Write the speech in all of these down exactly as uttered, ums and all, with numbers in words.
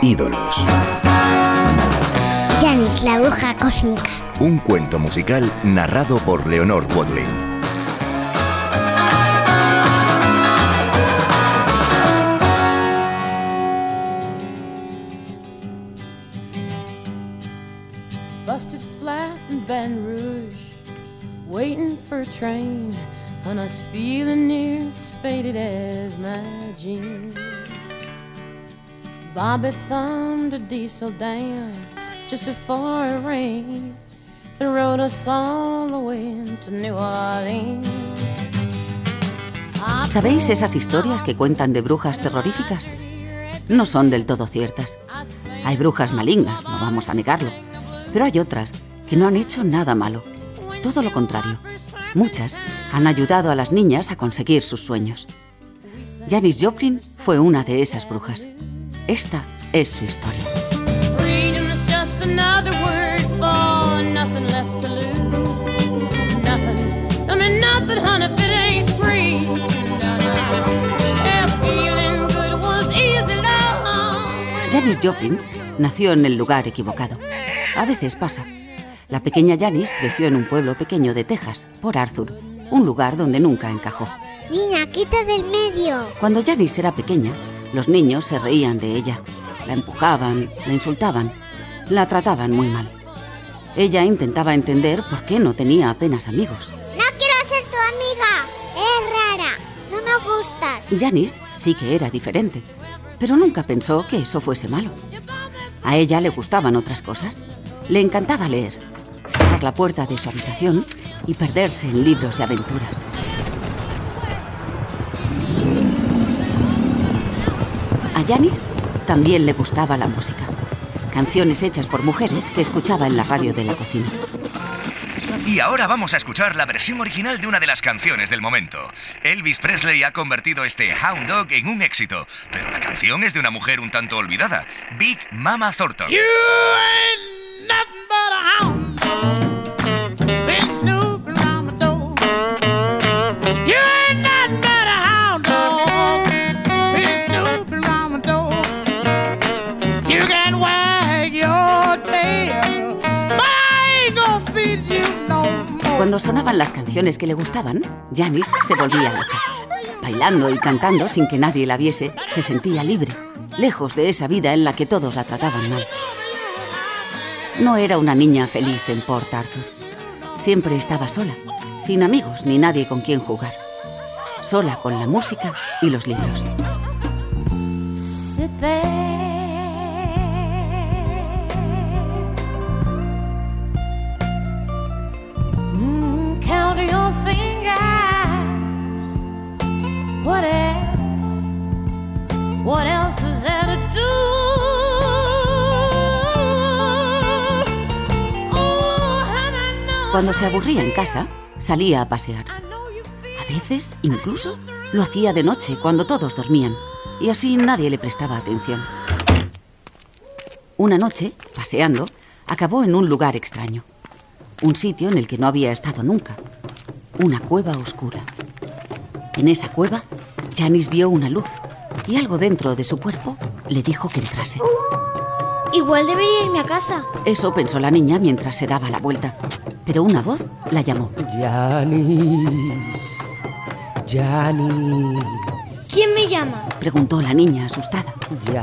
Ídolos. Janis, la bruja cósmica. Un cuento musical narrado por Leonor Watling. Busted flat in Baton Rouge, waiting for a train, and I was feeling near as faded as my jeans. Bobby thumbed a diesel down just before it rained and rode us all the way to New Orleans. ¿Sabéis esas historias que cuentan de brujas terroríficas? No son del todo ciertas. Hay brujas malignas, no vamos a negarlo, pero hay otras que no han hecho nada malo. Todo lo contrario. Muchas han ayudado a las niñas a conseguir sus sueños. Janis Joplin fue una de esas brujas. Esta es su historia. Janis Joplin nació en el lugar equivocado. A veces pasa. La pequeña Janis creció en un pueblo pequeño de Texas, Port Arthur, un lugar donde nunca encajó. Niña, quita del medio. Cuando Janis era pequeña, los niños se reían de ella. La empujaban, la insultaban, la trataban muy mal. Ella intentaba entender por qué no tenía apenas amigos. No quiero ser tu amiga. Es rara. No me gustas. Janis sí que era diferente, pero nunca pensó que eso fuese malo. A ella le gustaban otras cosas. Le encantaba leer, cerrar la puerta de su habitación y perderse en libros de aventuras. A Janis también le gustaba la música. Canciones hechas por mujeres que escuchaba en la radio de la cocina. Y ahora vamos a escuchar la versión original de una de las canciones del momento. Elvis Presley ha convertido este Hound Dog en un éxito, pero la canción es de una mujer un tanto olvidada, Big Mama Thornton. You ain't nothing but a hound dog, been snooping around my door. You ain't nothing but a hound dog, been snooping around my door. You can wag your tail, but I ain't gonna feed you no more. Cuando sonaban las canciones que le gustaban, Janis se volvía loca. Bailando y cantando sin que nadie la viese, se sentía libre, lejos de esa vida en la que todos la trataban mal. No era una niña feliz en Port Arthur. Siempre estaba sola, sin amigos ni nadie con quien jugar. Sola con la música y los libros. Sit there, mm, count your fingers. What else? What else is there to do? Oh, and I know. Cuando se aburría en casa, salía a pasear. A veces, incluso, lo hacía de noche cuando todos dormían, y así nadie le prestaba atención. Una noche, paseando, acabó en un lugar extraño. Un sitio en el que no había estado nunca. Una cueva oscura. En esa cueva, Janis vio una luz y algo dentro de su cuerpo le dijo que entrase. Igual debería irme a casa. Eso pensó la niña mientras se daba la vuelta, pero una voz la llamó. Janis, Janis. ¿Quién me llama? Preguntó la niña asustada.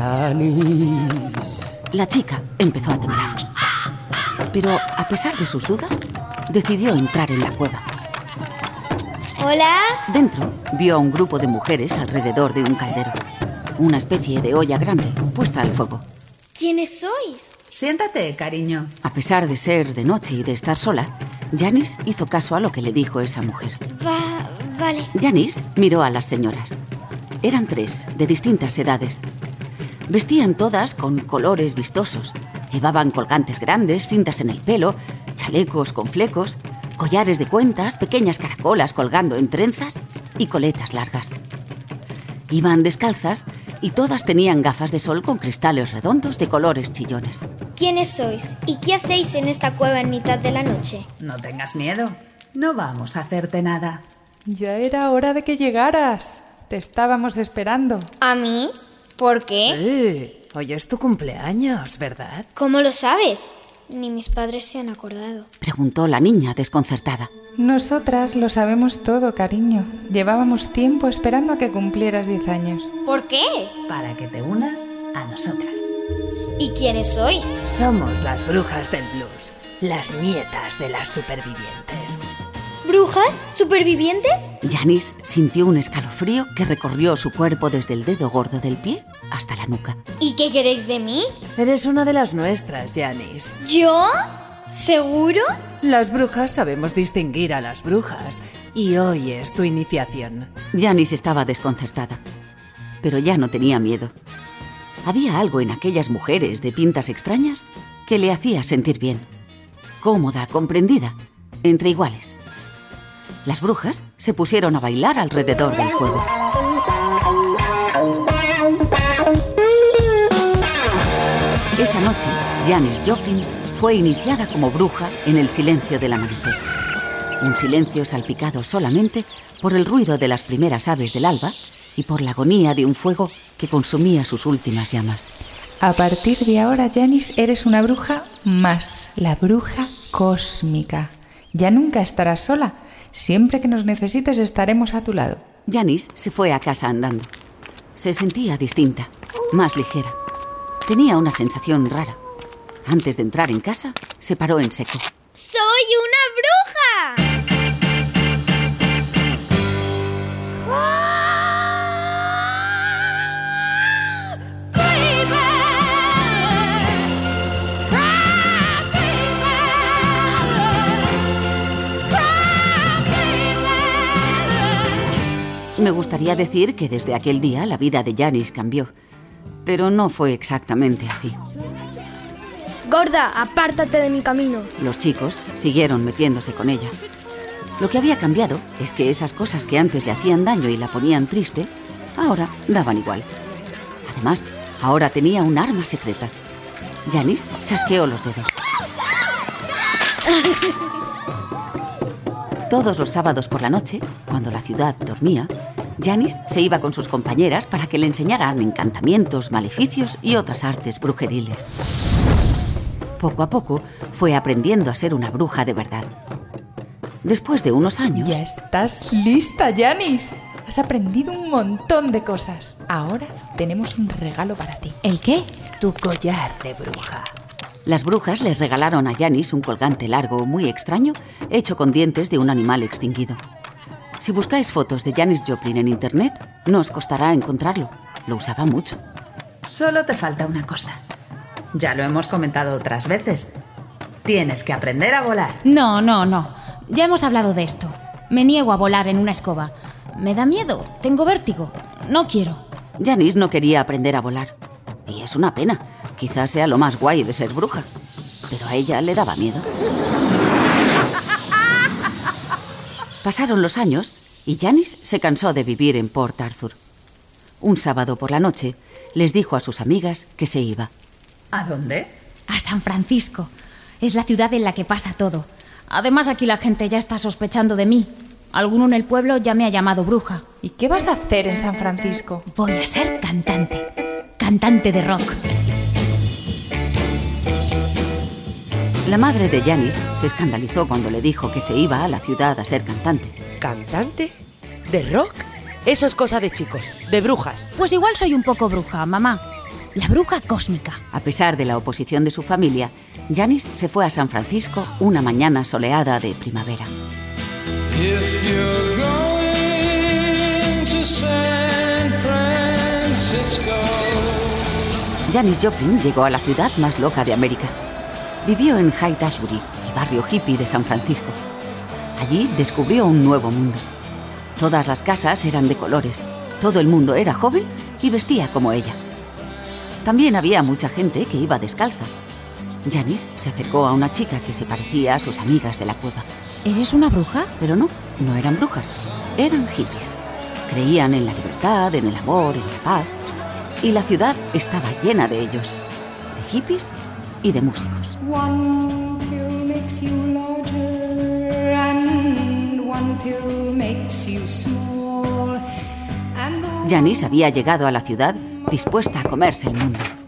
Janis. La chica empezó a temblar, pero a pesar de sus dudas, decidió entrar en la cueva. ¿Hola? Dentro vio a un grupo de mujeres alrededor de un caldero, una especie de olla grande puesta al fuego. ¿Quiénes sois? Siéntate, cariño. A pesar de ser de noche y de estar sola, Janis hizo caso a lo que le dijo esa mujer. Va, vale. Janis miró a las señoras. Eran tres, de distintas edades. Vestían todas con colores vistosos. Llevaban colgantes grandes, cintas en el pelo, chalecos con flecos, collares de cuentas, pequeñas caracolas colgando en trenzas y coletas largas. Iban descalzas y todas tenían gafas de sol con cristales redondos de colores chillones. ¿Quiénes sois? ¿Y qué hacéis en esta cueva en mitad de la noche? No tengas miedo. No vamos a hacerte nada. Ya era hora de que llegaras. Te estábamos esperando. ¿A mí? ¿Por qué? Sí, Hoy es tu cumpleaños, ¿verdad? ¿Cómo lo sabes? Ni mis padres se han acordado. Preguntó la niña desconcertada. Nosotras lo sabemos todo, cariño. Llevábamos tiempo esperando a que cumplieras diez años. ¿Por qué? Para que te unas a nosotras. ¿Y quiénes sois? Somos las brujas del blues, las nietas de las supervivientes. ¿Brujas? ¿Supervivientes? Janice sintió un escalofrío que recorrió su cuerpo desde el dedo gordo del pie hasta la nuca. ¿Y qué queréis de mí? Eres una de las nuestras, Janice. ¿Yo? ¿Seguro? Las brujas sabemos distinguir a las brujas y hoy es tu iniciación. Janice estaba desconcertada, pero ya no tenía miedo. Había algo en aquellas mujeres de pintas extrañas que le hacía sentir bien. Cómoda, comprendida, entre iguales. Las brujas se pusieron a bailar alrededor del fuego. Esa noche, Janis Joplin fue iniciada como bruja en el silencio del amanecer. Un silencio salpicado solamente por el ruido de las primeras aves del alba y por la agonía de un fuego que consumía sus últimas llamas. A partir de ahora, Janice, eres una bruja más, la bruja cósmica. Ya nunca estarás sola. Siempre que nos necesites estaremos a tu lado. Janice se fue a casa andando. Se sentía distinta, más ligera. Tenía una sensación rara. Antes de entrar en casa, se paró en seco. ¡Soy una bruja! Me gustaría decir que desde aquel día la vida de Janice cambió, pero no fue exactamente así. Gorda, apártate de mi camino. Los chicos siguieron metiéndose con ella. Lo que había cambiado es que esas cosas que antes le hacían daño y la ponían triste, ahora daban igual. Además, ahora tenía un arma secreta. Janice chasqueó los dedos. Todos los sábados por la noche, cuando la ciudad dormía, Janice se iba con sus compañeras para que le enseñaran encantamientos, maleficios y otras artes brujeriles. Poco a poco fue aprendiendo a ser una bruja de verdad. Después de unos años... Ya estás lista, Janice. Has aprendido un montón de cosas. Ahora tenemos un regalo para ti. ¿El qué? Tu collar de bruja. Las brujas les regalaron a Janice un colgante largo muy extraño hecho con dientes de un animal extinguido. Si buscáis fotos de Janis Joplin en internet, no os costará encontrarlo. Lo usaba mucho. Solo te falta una cosa. Ya lo hemos comentado otras veces. Tienes que aprender a volar. No, no, no. Ya hemos hablado de esto. Me niego a volar en una escoba. Me da miedo. Tengo vértigo. No quiero. Janice no quería aprender a volar. Y es una pena. Quizás sea lo más guay de ser bruja. Pero a ella le daba miedo. Pasaron los años y Janice se cansó de vivir en Port Arthur. Un sábado por la noche les dijo a sus amigas que se iba. ¿A dónde? A San Francisco. Es la ciudad en la que pasa todo. Además, aquí la gente ya está sospechando de mí. Alguno en el pueblo ya me ha llamado bruja. ¿Y qué vas a hacer en San Francisco? Voy a ser cantante. Cantante de rock. La madre de Janice se escandalizó cuando le dijo que se iba a la ciudad a ser cantante. ¿Cantante? ¿De rock? Eso es cosa de chicos, de brujas. Pues igual soy un poco bruja, mamá. La bruja cósmica. A pesar de la oposición de su familia, Janice se fue a San Francisco una mañana soleada de primavera. If you're going to San Francisco. Janis Joplin llegó a la ciudad más loca de América. Vivió en Haight-Ashbury, el barrio hippie de San Francisco. Allí descubrió un nuevo mundo. Todas las casas eran de colores, todo el mundo era joven y vestía como ella. También había mucha gente que iba descalza. Janice se acercó a una chica que se parecía a sus amigas de la cueva. ¿Eres una bruja? Pero no, no eran brujas, eran hippies. Creían en la libertad, en el amor, en la paz. Y la ciudad estaba llena de ellos, de hippies y de músicos. One pill makes you larger and one pill makes you small. Janice había llegado a la ciudad dispuesta a comerse el mundo.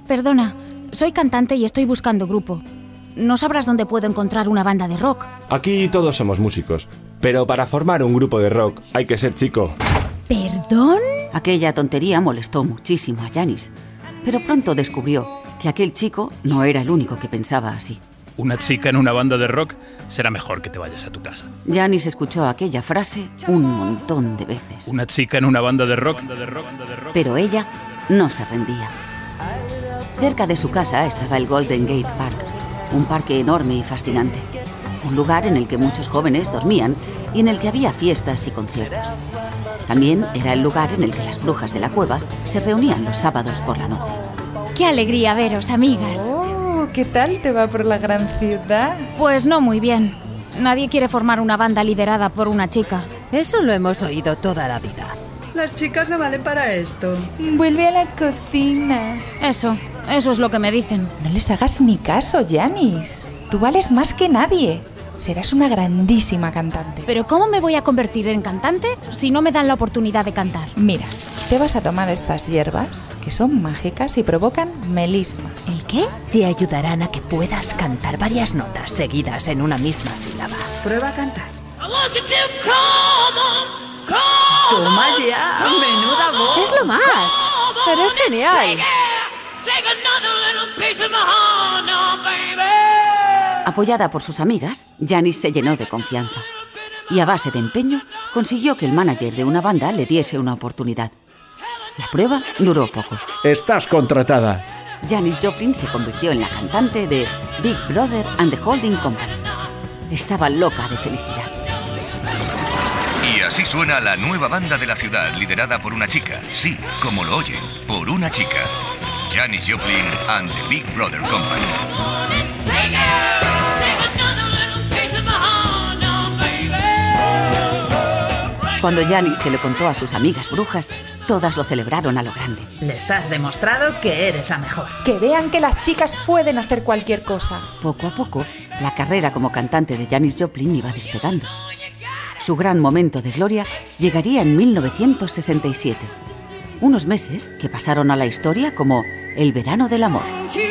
Perdona, soy cantante y estoy buscando grupo. ¿No sabrás dónde puedo encontrar una banda de rock? Aquí todos somos músicos, pero para formar un grupo de rock hay que ser chico. ¿Perdón? Aquella tontería molestó muchísimo a Janis, pero pronto descubrió que aquel chico no era el único que pensaba así. Una chica en una banda de rock, será mejor que te vayas a tu casa. Janis escuchó aquella frase un montón de veces. Una chica en una banda de rock. Pero ella no se rendía. Cerca de su casa estaba el Golden Gate Park, un parque enorme y fascinante. Un lugar en el que muchos jóvenes dormían y en el que había fiestas y conciertos. También era el lugar en el que las brujas de la cueva se reunían los sábados por la noche. ¡Qué alegría veros, amigas! Oh, ¿qué tal te va por la gran ciudad? Pues no muy bien. Nadie quiere formar una banda liderada por una chica. Eso lo hemos oído toda la vida. Las chicas no valen para esto. Vuelve a la cocina. Eso, eso es lo que me dicen. No les hagas ni caso, Janis. Tú vales más que nadie. Serás una grandísima cantante. ¿Pero cómo me voy a convertir en cantante si no me dan la oportunidad de cantar? Mira, te vas a tomar estas hierbas, que son mágicas y provocan melisma. ¿El qué? Te ayudarán a que puedas cantar varias notas seguidas en una misma sílaba. Prueba a cantar. Toma ya, menuda voz. Es lo más, pero es genial. Apoyada por sus amigas, Janis se llenó de confianza. Y a base de empeño, consiguió que el manager de una banda le diese una oportunidad. La prueba duró poco. Estás contratada. Janis Joplin se convirtió en la cantante de Big Brother and the Holding Company. Estaba loca de felicidad. Y así suena la nueva banda de la ciudad, liderada por una chica. Sí, como lo oyen, por una chica. Janis Joplin and the Big Brother Company. Cuando Janis se lo contó a sus amigas brujas, todas lo celebraron a lo grande. Les has demostrado que eres la mejor. Que vean que las chicas pueden hacer cualquier cosa. Poco a poco, la carrera como cantante de Janis Joplin iba despegando. Su gran momento de gloria llegaría en mil novecientos sesenta y siete. Unos meses que pasaron a la historia como el verano del amor.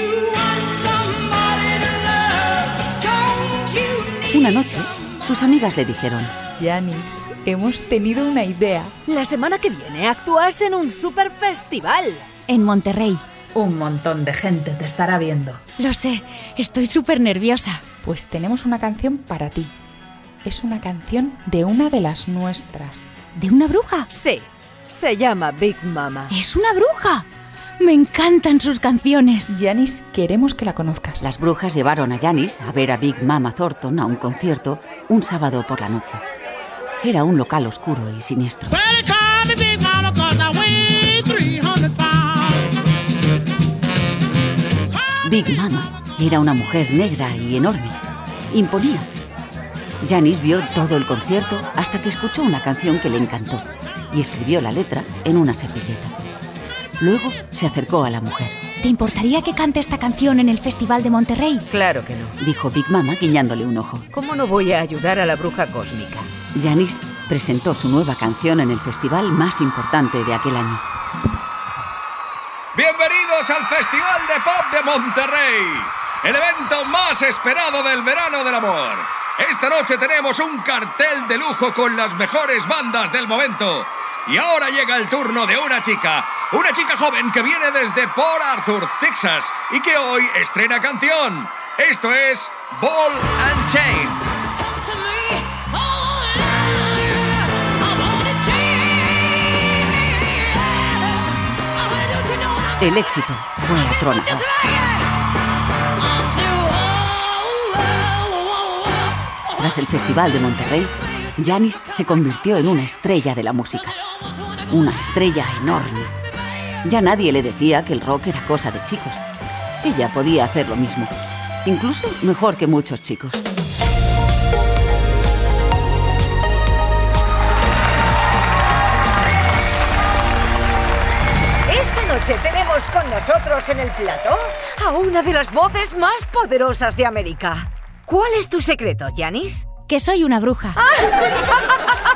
Una noche, sus amigas le dijeron: Janis, hemos tenido una idea. La semana que viene actúas en un super festival. En Monterrey. Un montón de gente te estará viendo. Lo sé, estoy súper nerviosa. Pues tenemos una canción para ti. Es una canción de una de las nuestras. ¿De una bruja? Sí, se llama Big Mama. ¡Es una bruja! Me encantan sus canciones. Janis, queremos que la conozcas. Las brujas llevaron a Janis a ver a Big Mama Thornton a un concierto un sábado por la noche. Era un local oscuro y siniestro. Big Mama era una mujer negra y enorme. Imponía. Janis vio todo el concierto hasta que escuchó una canción que le encantó y escribió la letra en una servilleta. Luego se acercó a la mujer. ¿Te importaría que cante esta canción en el Festival de Monterrey? Claro que no, dijo Big Mama guiñándole un ojo. ¿Cómo no voy a ayudar a la bruja cósmica? Janis presentó su nueva canción en el festival más importante de aquel año. Bienvenidos al Festival de Pop de Monterrey, el evento más esperado del verano del amor. Esta noche tenemos un cartel de lujo con las mejores bandas del momento. Y ahora llega el turno de una chica, una chica joven que viene desde Port Arthur, Texas, y que hoy estrena canción. Esto es Ball and Chain. El éxito fue atronador. Tras el Festival de Monterrey, Janis se convirtió en una estrella de la música. Una estrella enorme. Ya nadie le decía que el rock era cosa de chicos. Ella podía hacer lo mismo, incluso mejor que muchos chicos. Esta noche tenemos con nosotros en el plató a una de las voces más poderosas de América. ¿Cuál es tu secreto, Janis? Que soy una bruja.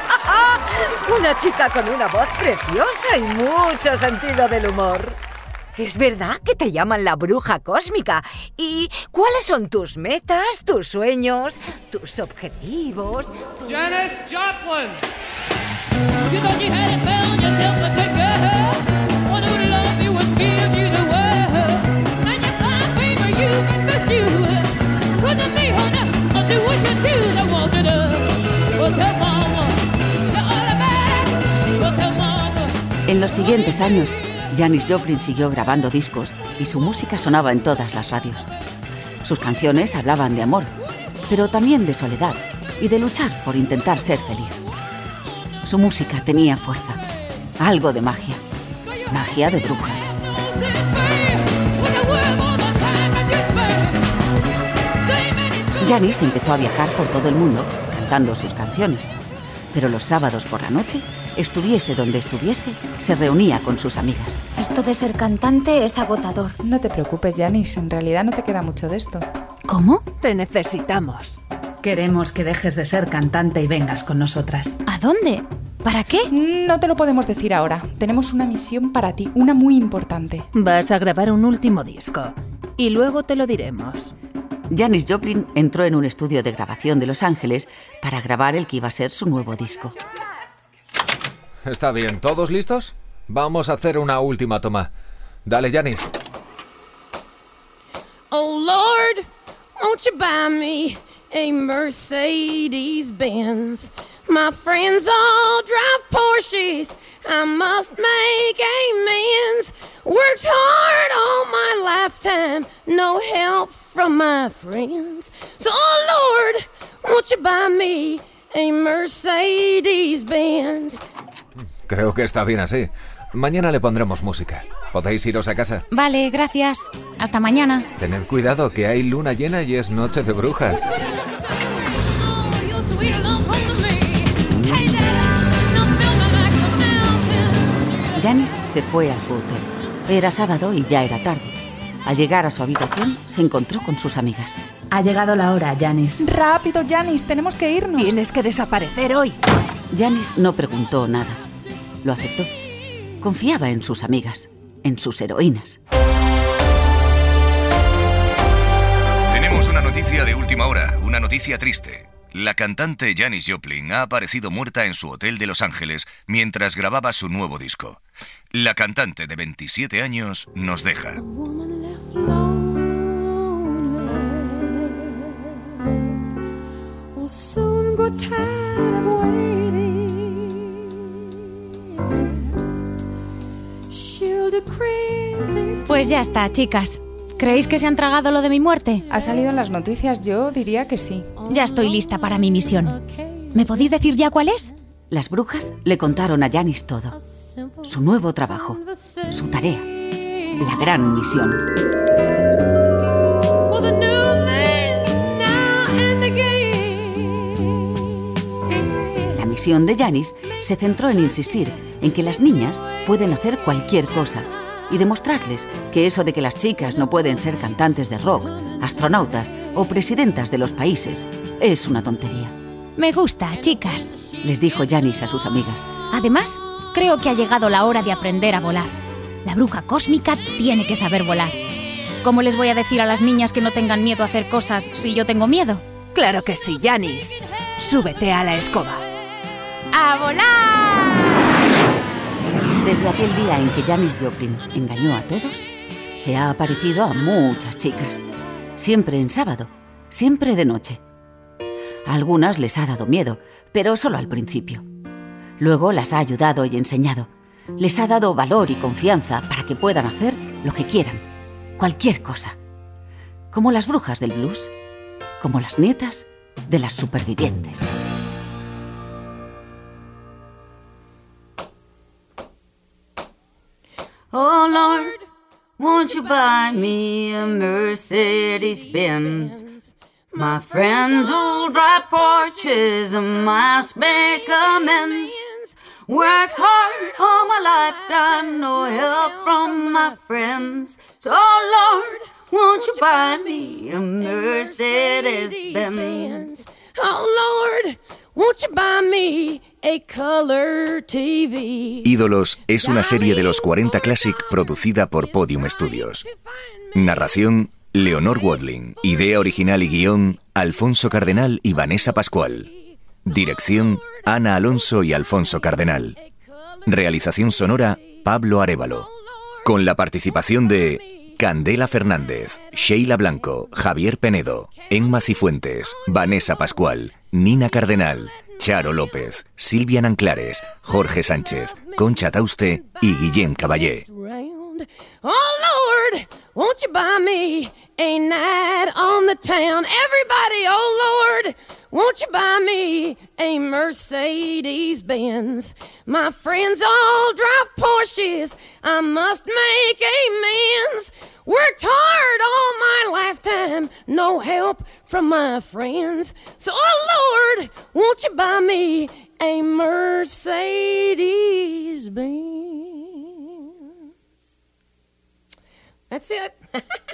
Una chica con una voz preciosa y mucho sentido del humor. ¿Es verdad que te llaman la bruja cósmica? ¿Y cuáles son tus metas, tus sueños, tus objetivos? Janis Joplin! You thought you had it, found yourself a good girl. One who would love you and give you the world. And you find, baby, you can miss you. Couldn't be on it, I'll do what you choose. I want it up. Well, tell mama, you're all about it. Well, tell mama. En los siguientes años, Janis Joplin siguió grabando discos y su música sonaba en todas las radios. Sus canciones hablaban de amor, pero también de soledad y de luchar por intentar ser feliz. Su música tenía fuerza, algo de magia, magia de bruja. Janis empezó a viajar por todo el mundo cantando sus canciones, pero los sábados por la noche, estuviese donde estuviese, se reunía con sus amigas. Esto de ser cantante es agotador. No te preocupes, Janis, en realidad no te queda mucho de esto. ¿Cómo? Te necesitamos. Queremos que dejes de ser cantante y vengas con nosotras. ¿A dónde? ¿Para qué? No te lo podemos decir ahora. Tenemos una misión para ti, una muy importante. Vas a grabar un último disco y luego te lo diremos. Janis Joplin entró en un estudio de grabación de Los Ángeles para grabar el que iba a ser su nuevo disco. Está bien, ¿todos listos? Vamos a hacer una última toma. Dale, Janis. Oh Lord, won't you buy me a Mercedes Benz? My friends all drive Porsches. I must make amends. Worked hard all my lifetime, no help from my friends. So, oh Lord, won't you buy me a Mercedes Benz? Creo que está bien así. Mañana le pondremos música. ¿Podéis iros a casa? Vale, gracias. Hasta mañana. Tened cuidado, que hay luna llena y es noche de brujas. Janis se fue a su hotel. Era sábado y ya era tarde. Al llegar a su habitación, se encontró con sus amigas. Ha llegado la hora, Janis. Rápido, Janis, tenemos que irnos. Tienes que desaparecer hoy. Janis no preguntó nada. Lo aceptó. Confiaba en sus amigas, en sus heroínas. Tenemos una noticia de última hora, una noticia triste. La cantante Janis Joplin ha aparecido muerta en su hotel de Los Ángeles mientras grababa su nuevo disco. La cantante de veintisiete años nos deja. Pues ya está, chicas. ¿Creéis que se han tragado lo de mi muerte? ¿Ha salido en las noticias? Yo diría que sí. Ya estoy lista para mi misión. ¿Me podéis decir ya cuál es? Las brujas le contaron a Janis todo. Su nuevo trabajo, su tarea, la gran misión. La misión de Janis se centró en insistir en que las niñas pueden hacer cualquier cosa y demostrarles que eso de que las chicas no pueden ser cantantes de rock, astronautas o presidentas de los países es una tontería. Me gusta, chicas, les dijo Janis a sus amigas. Además, creo que ha llegado la hora de aprender a volar. La bruja cósmica tiene que saber volar. ¿Cómo les voy a decir a las niñas que no tengan miedo a hacer cosas si yo tengo miedo? Claro que sí, Janis. Súbete a la escoba. ¡A volar! Desde aquel día en que Janis Joplin engañó a todos, se ha aparecido a muchas chicas. Siempre en sábado, siempre de noche. A algunas les ha dado miedo, pero solo al principio. Luego las ha ayudado y enseñado. Les ha dado valor y confianza para que puedan hacer lo que quieran, cualquier cosa. Como las brujas del blues, como las nietas de las supervivientes. Oh Lord, won't you buy me a Mercedes Benz? My friends will drive Porsches and must make amends. Work hard all my lifetime, no help from my friends. So Lord, won't you buy me a Mercedes Benz? Oh Lord, won't you buy me a color T V? Ídolos es una serie de los cuarenta Classic producida por Podium Studios. Narración, Leonor Watling. Idea original y guión, Alfonso Cardenal y Vanessa Pascual. Dirección, Ana Alonso y Alfonso Cardenal. Realización sonora, Pablo Arévalo. Con la participación de Candela Fernández, Sheila Blanco, Javier Penedo, Emma Cifuentes, Vanessa Pascual, Nina Cardenal, Charo López, Silvia Nanclares, Jorge Sánchez, Concha Tauste y Guillem Caballé. Oh Lord, won't you buy me a night on the town? Everybody, oh Lord, won't you buy me a Mercedes-Benz? My friends all drive Porsches, I must make amends. Worked hard all my lifetime, no help from my friends. So, oh Lord, won't you buy me a Mercedes-Benz? That's it.